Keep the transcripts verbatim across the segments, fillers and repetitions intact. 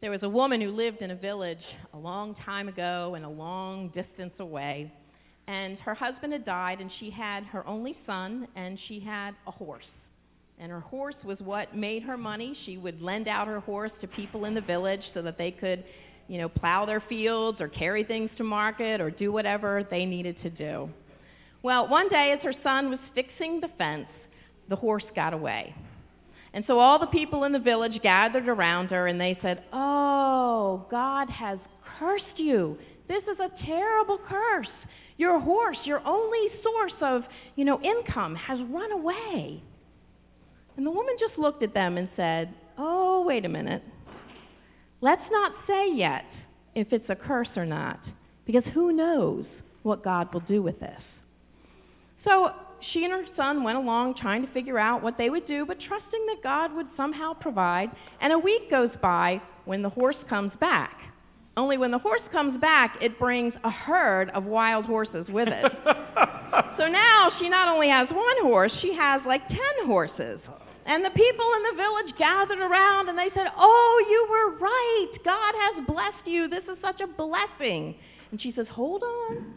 There was a woman who lived in a village a long time ago and a long distance away, and her husband had died, and she had her only son, and she had a horse. And her horse was what made her money. She would lend out her horse to people in the village so that they could, you know, plow their fields or carry things to market or do whatever they needed to do. Well, one day as her son was fixing the fence, the horse got away. And so all the people in the village gathered around her, and they said, "Oh, God has cursed you. This is a terrible curse. Your horse, your only source of, you know, income, has run away." And the woman just looked at them and said, "Oh, wait a minute. Let's not say yet if it's a curse or not, because who knows what God will do with this." So she and her son went along trying to figure out what they would do, but trusting that God would somehow provide. And a week goes by when the horse comes back. Only when the horse comes back, it brings a herd of wild horses with it. So now she not only has one horse, she has like ten horses. And the people in the village gathered around and they said, "Oh, you were right. God has blessed you. This is such a blessing." And she says, "Hold on.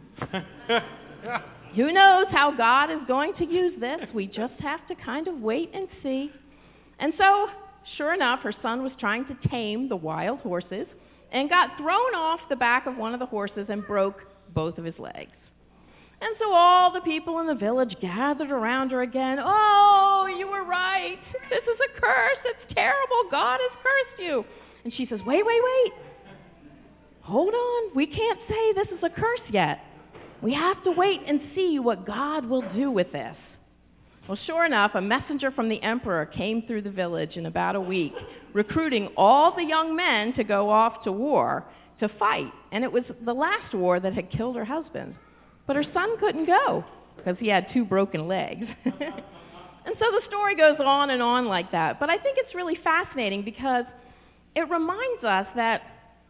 Who knows how God is going to use this? We just have to kind of wait and see." And so, sure enough, her son was trying to tame the wild horses and got thrown off the back of one of the horses and broke both of his legs. And so all the people in the village gathered around her again. "Oh, you were right. This is a curse. It's terrible. God has cursed you." And she says, "Wait, wait, wait. Hold on. We can't say this is a curse yet. We have to wait and see what God will do with this." Well, sure enough, a messenger from the emperor came through the village in about a week, recruiting all the young men to go off to war to fight. And it was the last war that had killed her husband. But her son couldn't go because he had two broken legs. And so the story goes on and on like that. But I think it's really fascinating because it reminds us that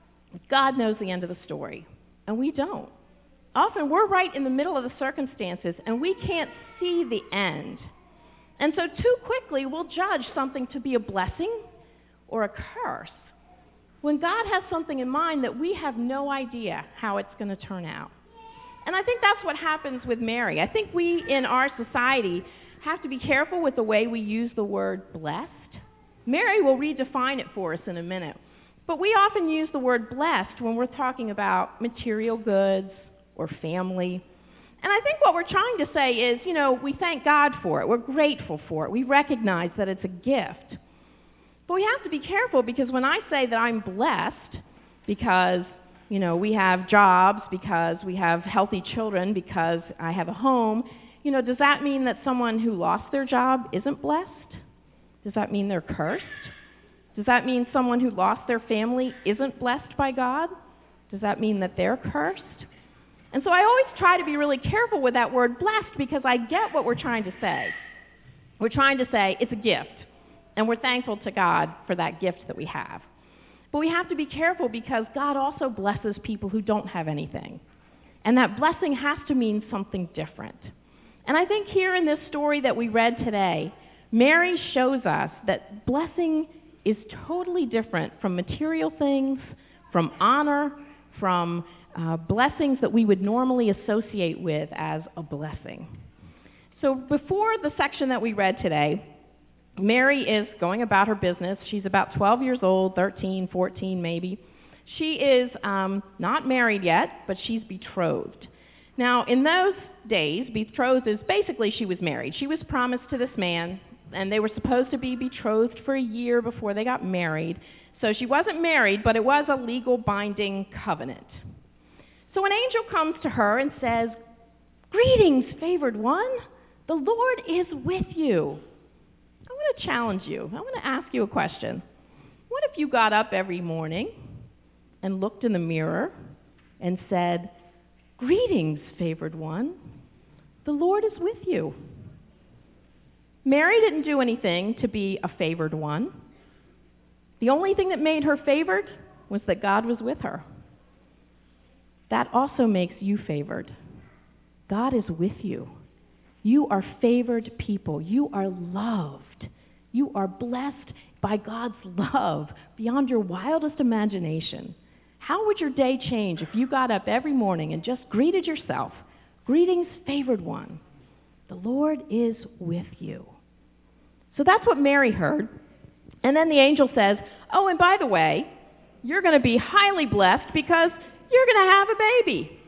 God knows the end of the story, and we don't. Often we're right in the middle of the circumstances, and we can't see the end. And so too quickly, we'll judge something to be a blessing or a curse when God has something in mind that we have no idea how it's going to turn out. And I think that's what happens with Mary. I think we in our society have to be careful with the way we use the word blessed. Mary will redefine it for us in a minute. But we often use the word blessed when we're talking about material goods or family. And I think what we're trying to say is, you know, we thank God for it. We're grateful for it. We recognize that it's a gift. But we have to be careful because when I say that I'm blessed because, you know, we have jobs, because we have healthy children, because I have a home, you know, does that mean that someone who lost their job isn't blessed? Does that mean they're cursed? Does that mean someone who lost their family isn't blessed by God? Does that mean that they're cursed? And so I always try to be really careful with that word blessed because I get what we're trying to say. We're trying to say it's a gift, and we're thankful to God for that gift that we have. But we have to be careful because God also blesses people who don't have anything. And that blessing has to mean something different. And I think here in this story that we read today, Mary shows us that blessing is totally different from material things, from honor, from uh, blessings that we would normally associate with as a blessing. So before the section that we read today, Mary is going about her business. She's about twelve years old, thirteen, fourteen maybe. She is um, not married yet, but she's betrothed. Now, in those days, betrothed is basically she was married. She was promised to this man, and they were supposed to be betrothed for a year before they got married. So she wasn't married, but it was a legal binding covenant. So an angel comes to her and says, "Greetings, favored one. The Lord is with you." I want to challenge you. I want to ask you a question. What if you got up every morning and looked in the mirror and said, "Greetings, favored one. The Lord is with you"? Mary didn't do anything to be a favored one. The only thing that made her favored was that God was with her. That also makes you favored. God is with you. You are favored people. You are loved. You are blessed by God's love beyond your wildest imagination. How would your day change if you got up every morning and just greeted yourself? Greetings, favored one. The Lord is with you. So that's what Mary heard. And then the angel says, oh, and by the way, you're going to be highly blessed because you're going to have a baby.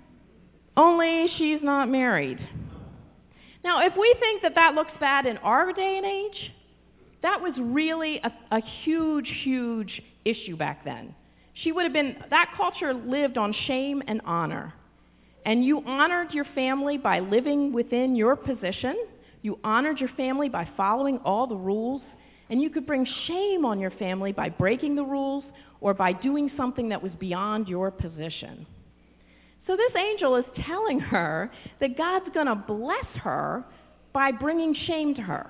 Only she's not married. Now, if we think that that looks bad in our day and age, that was really a, a huge, huge issue back then. She would have been, that culture lived on shame and honor. And you honored your family by living within your position. You honored your family by following all the rules. And you could bring shame on your family by breaking the rules or by doing something that was beyond your position. So this angel is telling her that God's going to bless her by bringing shame to her.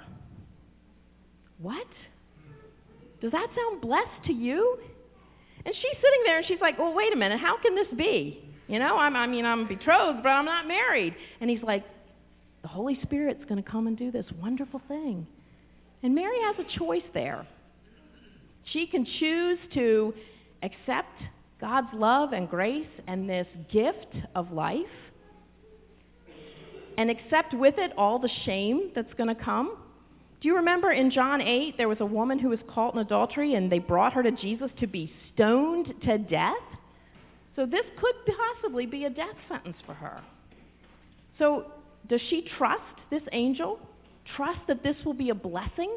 What? Does that sound blessed to you? And she's sitting there and she's like, well, wait a minute, how can this be? You know, I'm, I mean, I'm betrothed, but I'm not married. And he's like, the Holy Spirit's going to come and do this wonderful thing. And Mary has a choice there. She can choose to accept God's love and grace and this gift of life and accept with it all the shame that's going to come. Do you remember in John eight, there was a woman who was caught in adultery and they brought her to Jesus to be stoned to death? So this could possibly be a death sentence for her. So does she trust this angel? Trust that this will be a blessing?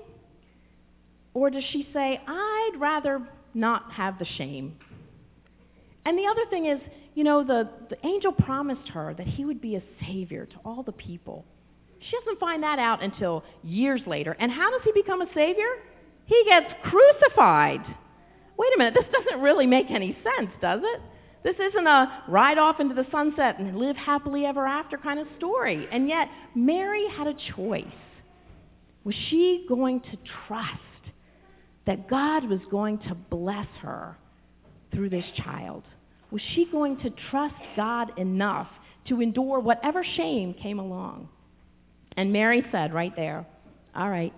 Or does she say, I'd rather not have the shame? And the other thing is, you know, the, the angel promised her that he would be a savior to all the people. She doesn't find that out until years later. And how does he become a savior? He gets crucified. Wait a minute, this doesn't really make any sense, does it? This isn't a ride off into the sunset and live happily ever after kind of story. And yet, Mary had a choice. Was she going to trust that God was going to bless her through this child? Was she going to trust God enough to endure whatever shame came along? And Mary said right there, all right,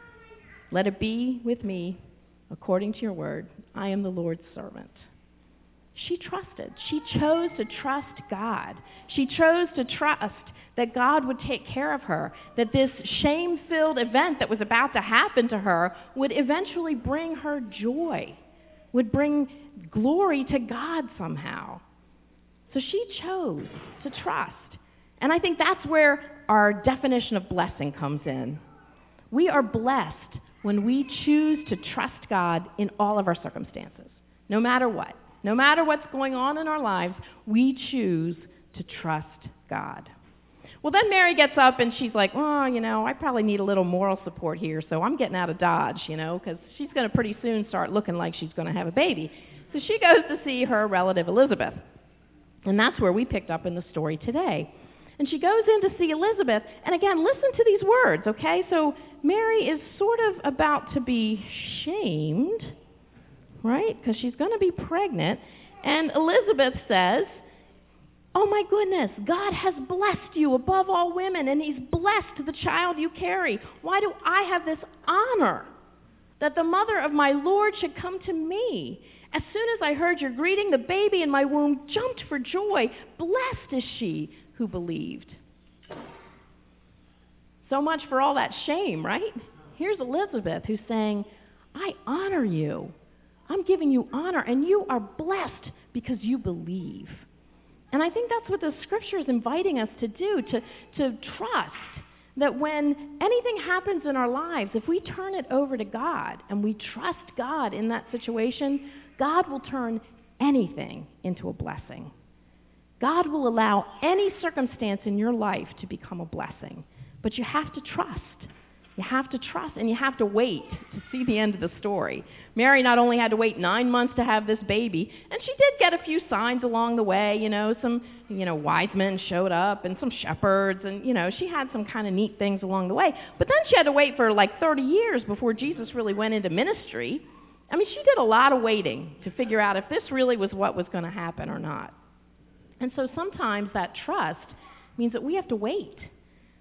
let it be with me according to your word. I am the Lord's servant. She trusted. She chose to trust God. She chose to trust that God would take care of her, that this shame-filled event that was about to happen to her would eventually bring her joy, would bring glory to God somehow. So she chose to trust. And I think that's where our definition of blessing comes in. We are blessed when we choose to trust God in all of our circumstances, no matter what. No matter what's going on in our lives, we choose to trust God. Well, then Mary gets up and she's like, oh, you know, I probably need a little moral support here, so I'm getting out of Dodge, you know, because she's going to pretty soon start looking like she's going to have a baby. So she goes to see her relative Elizabeth. And that's where we picked up in the story today. And she goes in to see Elizabeth. And again, listen to these words, okay? So Mary is sort of about to be shamed, right? Because she's going to be pregnant. And Elizabeth says, oh my goodness, God has blessed you above all women, and he's blessed the child you carry. Why do I have this honor that the mother of my Lord should come to me? As soon as I heard your greeting, the baby in my womb jumped for joy. Blessed is she who believed. So much for all that shame, right? Here's Elizabeth who's saying, I honor you. I'm giving you honor, and you are blessed because you believe. And I think that's what the scripture is inviting us to do, to, to trust that when anything happens in our lives, if we turn it over to God and we trust God in that situation, God will turn anything into a blessing. God will allow any circumstance in your life to become a blessing. But you have to trust. You have to trust, and you have to wait to see the end of the story. Mary not only had to wait nine months to have this baby, and she did get a few signs along the way, you know, some, you know, wise men showed up and some shepherds, and, you know, she had some kind of neat things along the way. But then she had to wait for like thirty years before Jesus really went into ministry. I mean, she did a lot of waiting to figure out if this really was what was going to happen or not. And so sometimes that trust means that we have to wait.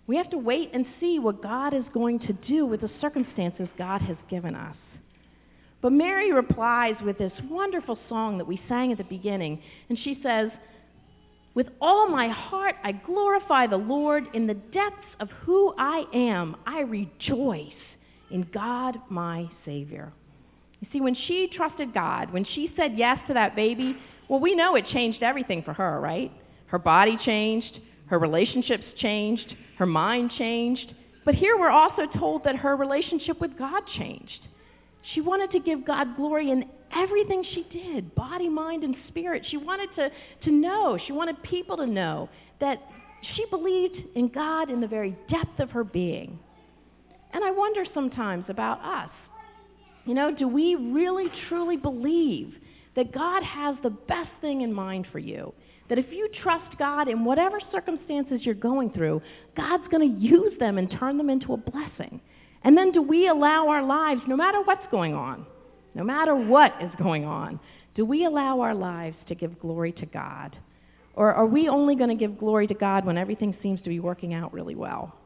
We have to wait and see what God is going to do with the circumstances God has given us. But Mary replies with this wonderful song that we sang at the beginning, and she says, "With all my heart I glorify the Lord. In the depths of who I am, I rejoice in God my Savior." You see, when she trusted God, when she said yes to that baby, well, we know it changed everything for her, right? Her body changed, her relationships changed, her mind changed. But here we're also told that her relationship with God changed. She wanted to give God glory in everything she did, body, mind, and spirit. She wanted to, to know, she wanted people to know that she believed in God in the very depth of her being. And I wonder sometimes about us. You know, do we really, truly believe that God has the best thing in mind for you? That if you trust God in whatever circumstances you're going through, God's going to use them and turn them into a blessing. And then do we allow our lives, no matter what's going on, no matter what is going on, do we allow our lives to give glory to God? Or are we only going to give glory to God when everything seems to be working out really well?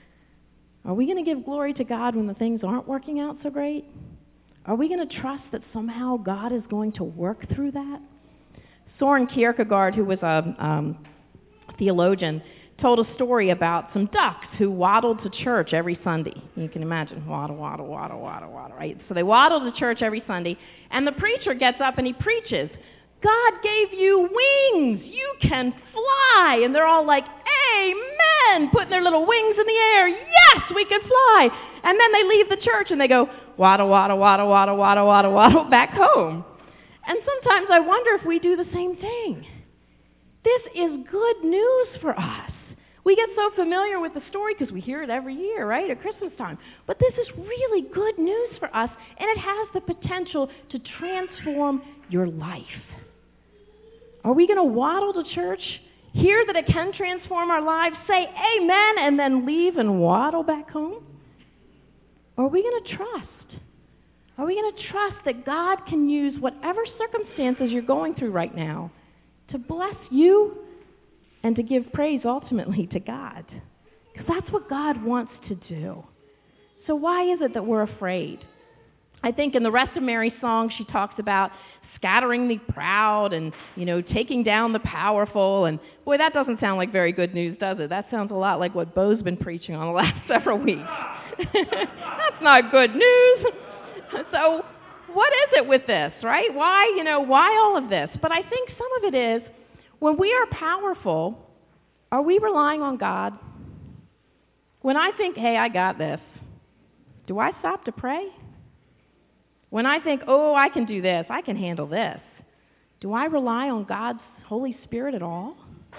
Are we going to give glory to God when the things aren't working out so great? Are we going to trust that somehow God is going to work through that? Soren Kierkegaard, who was a um, theologian, told a story about some ducks who waddled to church every Sunday. You can imagine, waddle, waddle, waddle, waddle, waddle, right? So they waddle to church every Sunday, and the preacher gets up and he preaches, "God gave you wings, you can fly." And they're all like, "Amen," putting their little wings in the air. Yes, we can fly. And then they leave the church and they go, waddle, waddle, waddle, waddle, waddle, waddle, waddle, back home. And sometimes I wonder if we do the same thing. This is good news for us. We get so familiar with the story because we hear it every year, right, at Christmas time. But this is really good news for us, and it has the potential to transform your life. Are we going to waddle to church, hear that it can transform our lives, say amen, and then leave and waddle back home? Or are we going to trust? Are we going to trust that God can use whatever circumstances you're going through right now to bless you and to give praise ultimately to God? Because that's what God wants to do. So why is it that we're afraid? I think in the rest of Mary's song, she talks about scattering the proud and, you know, taking down the powerful. And boy, that doesn't sound like very good news, does it? That sounds a lot like what Bo's been preaching on the last several weeks. That's not good news. So what is it with this, right? Why, you know, why all of this? But I think some of it is when we are powerful, are we relying on God? When I think, hey, I got this, do I stop to pray? When I think, oh, I can do this, I can handle this, do I rely on God's Holy Spirit at all?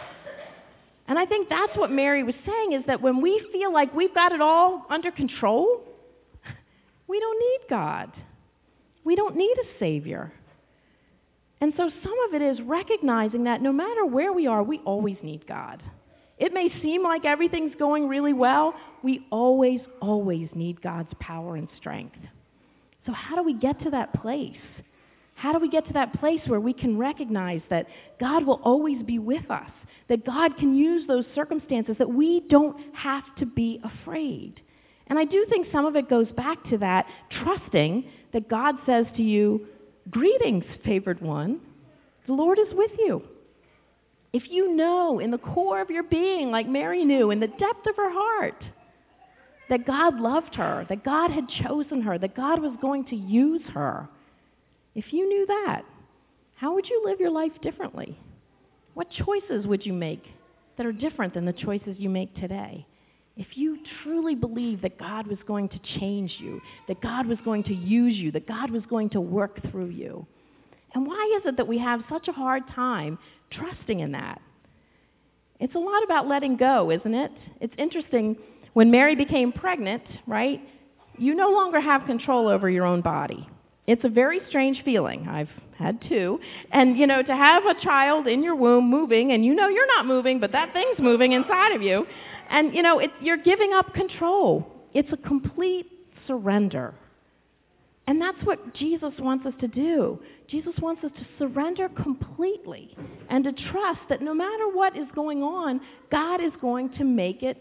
And I think that's what Mary was saying, is that when we feel like we've got it all under control, we don't need God. We don't need a Savior. And so some of it is recognizing that no matter where we are, we always need God. It may seem like everything's going really well. We always, always need God's power and strength. So how do we get to that place? How do we get to that place where we can recognize that God will always be with us, that God can use those circumstances, that we don't have to be afraid? And I do think some of it goes back to that trusting that God says to you, greetings, favored one, the Lord is with you. If you know in the core of your being, like Mary knew, in the depth of her heart, that God loved her, that God had chosen her, that God was going to use her, if you knew that, how would you live your life differently? What choices would you make that are different than the choices you make today? If you truly believe that God was going to change you, that God was going to use you, that God was going to work through you. And why is it that we have such a hard time trusting in that? It's a lot about letting go, isn't it? It's interesting, when Mary became pregnant, right, you no longer have control over your own body. It's a very strange feeling. I've had two. And, you know, to have a child in your womb moving, and you know you're not moving, but that thing's moving inside of you. And, you know, it, you're giving up control. It's a complete surrender. And that's what Jesus wants us to do. Jesus wants us to surrender completely and to trust that no matter what is going on, God is going to make it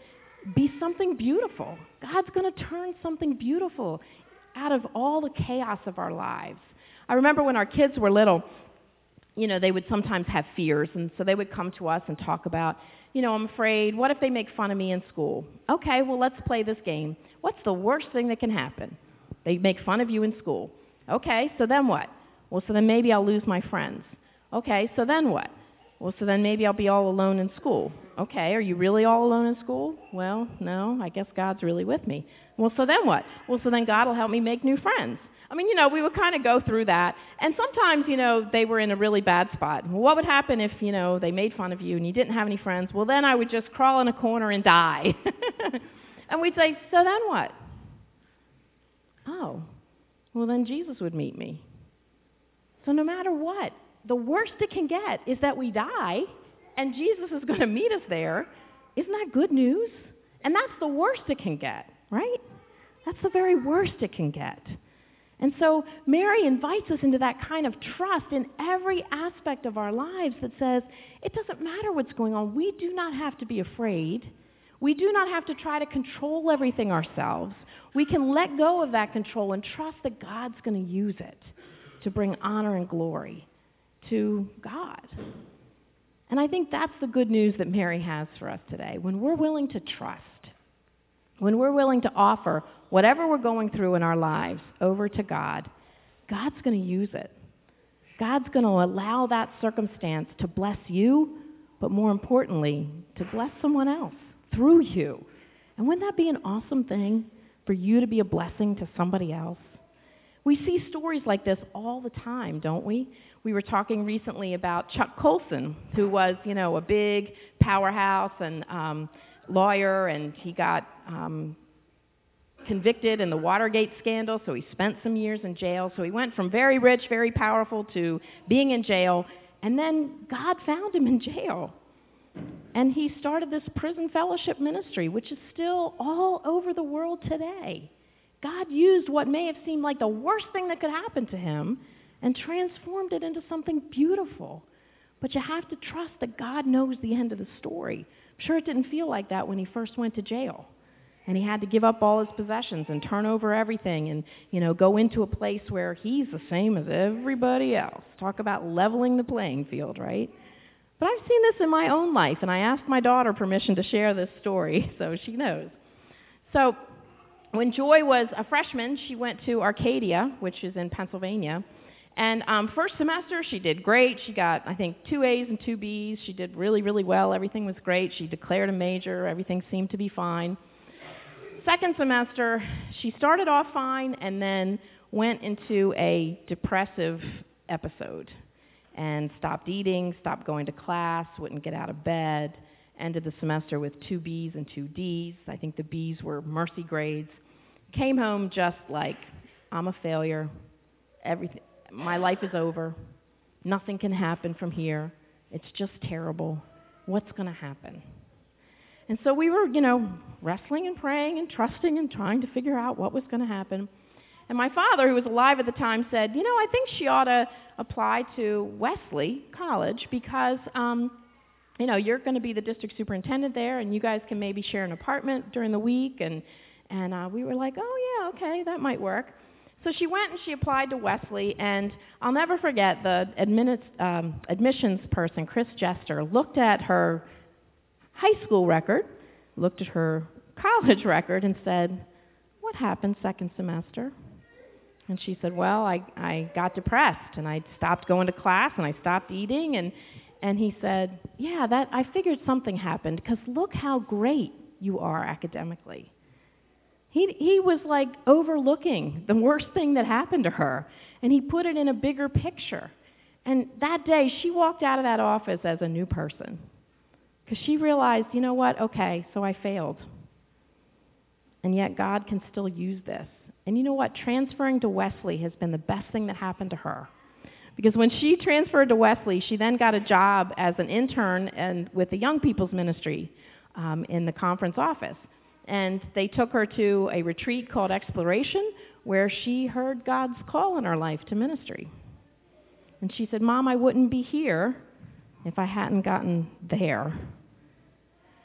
be something beautiful. God's going to turn something beautiful out of all the chaos of our lives. I remember when our kids were little, you know, they would sometimes have fears, and so they would come to us and talk about, you know, I'm afraid, what if they make fun of me in school? Okay, well, let's play this game. What's the worst thing that can happen? They make fun of you in school. Okay, so then what? Well, so then maybe I'll lose my friends. Okay, so then what? Well, so then maybe I'll be all alone in school. Okay, are you really all alone in school? Well, no, I guess God's really with me. Well, so then what? Well, so then God will help me make new friends. I mean, you know, we would kind of go through that. And sometimes, you know, they were in a really bad spot. Well, what would happen if, you know, they made fun of you and you didn't have any friends? Well, then I would just crawl in a corner and die. And we'd say, so then what? Oh, well, then Jesus would meet me. So no matter what, the worst it can get is that we die, and Jesus is going to meet us there. Isn't that good news? And that's the worst it can get, right? That's the very worst it can get. And so Mary invites us into that kind of trust in every aspect of our lives that says, it doesn't matter what's going on. We do not have to be afraid. We do not have to try to control everything ourselves. We can let go of that control and trust that God's going to use it to bring honor and glory to God. And I think that's the good news that Mary has for us today. When we're willing to trust, when we're willing to offer whatever we're going through in our lives over to God, God's going to use it. God's going to allow that circumstance to bless you, but more importantly, to bless someone else through you. And wouldn't that be an awesome thing for you to be a blessing to somebody else? We see stories like this all the time, don't we? We were talking recently about Chuck Colson, who was, you know, a big powerhouse and um, lawyer, and he got um, convicted in the Watergate scandal, so he spent some years in jail. So he went from very rich, very powerful to being in jail, and then God found him in jail. And he started this prison fellowship ministry, which is still all over the world today. God used what may have seemed like the worst thing that could happen to him and transformed it into something beautiful. But you have to trust that God knows the end of the story. I'm sure it didn't feel like that when he first went to jail. And he had to give up all his possessions and turn over everything and, you know, go into a place where he's the same as everybody else. Talk about leveling the playing field, right? But I've seen this in my own life, and I asked my daughter permission to share this story, so she knows. So when Joy was a freshman, she went to Arcadia, which is in Pennsylvania. And um, first semester, she did great. She got, I think, two A's and two B's. She did really, really well. Everything was great. She declared a major. Everything seemed to be fine. Second semester, she started off fine and then went into a depressive episode and stopped eating, stopped going to class, wouldn't get out of bed, ended the semester with two B's and two D's. I think the B's were mercy grades. Came home just like, I'm a failure. Everything, my life is over. Nothing can happen from here. It's just terrible. What's going to happen? And so we were, you know, wrestling and praying and trusting and trying to figure out what was going to happen. And my father, who was alive at the time, said, you know, I think she ought to apply to Wesley College because, um, you know, you're going to be the district superintendent there, and you guys can maybe share an apartment during the week. And, and uh, we were like, oh, yeah, okay, that might work. So she went and she applied to Wesley, and I'll never forget the admin, um, admissions person, Chris Jester, looked at her high school record, looked at her college record, and said, what happened second semester? And she said, well, I, I got depressed, and I stopped going to class, and I stopped eating, and, and he said, yeah, that I figured something happened, because look how great you are academically. He, he was like overlooking the worst thing that happened to her, and he put it in a bigger picture. And that day, she walked out of that office as a new person, because she realized, you know what, okay, so I failed. And yet God can still use this. And you know what? Transferring to Wesley has been the best thing that happened to her. Because when she transferred to Wesley, she then got a job as an intern and with the Young People's Ministry um, in the conference office. And they took her to a retreat called Exploration, where she heard God's call in her life to ministry. And she said, Mom, I wouldn't be here if I hadn't gotten there.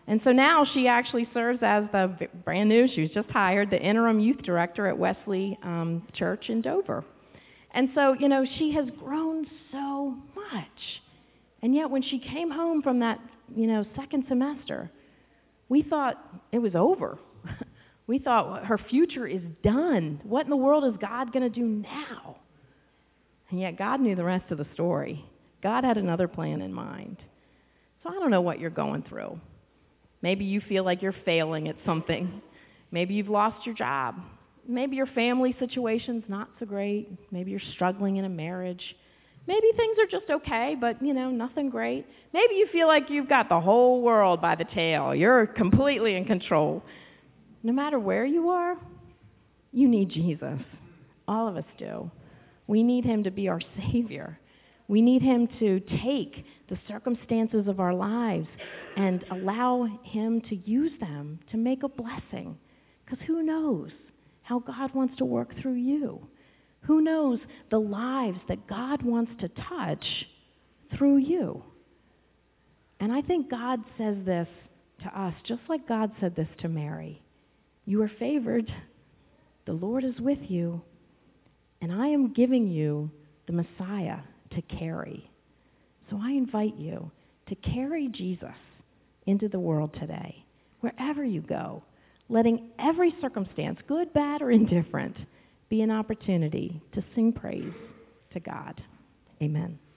And so now she actually serves as the brand new, she was just hired, the interim youth director at Wesley um, Church in Dover. And so, you know, she has grown so much. And yet when she came home from that, you know, second semester, we thought it was over. We thought her future is done. What in the world is God going to do now? And yet God knew the rest of the story. God had another plan in mind. So I don't know what you're going through. Maybe you feel like you're failing at something. Maybe you've lost your job. Maybe your family situation's not so great. Maybe you're struggling in a marriage. Maybe things are just okay, but, you know, nothing great. Maybe you feel like you've got the whole world by the tail. You're completely in control. No matter where you are, you need Jesus. All of us do. We need him to be our Savior. We need him to take the circumstances of our lives and allow him to use them to make a blessing. Because who knows how God wants to work through you? Who knows the lives that God wants to touch through you? And I think God says this to us, just like God said this to Mary. You are favored. The Lord is with you. And I am giving you the Messiah to carry. So I invite you to carry Jesus into the world today, wherever you go, letting every circumstance, good, bad, or indifferent, be an opportunity to sing praise to God. Amen.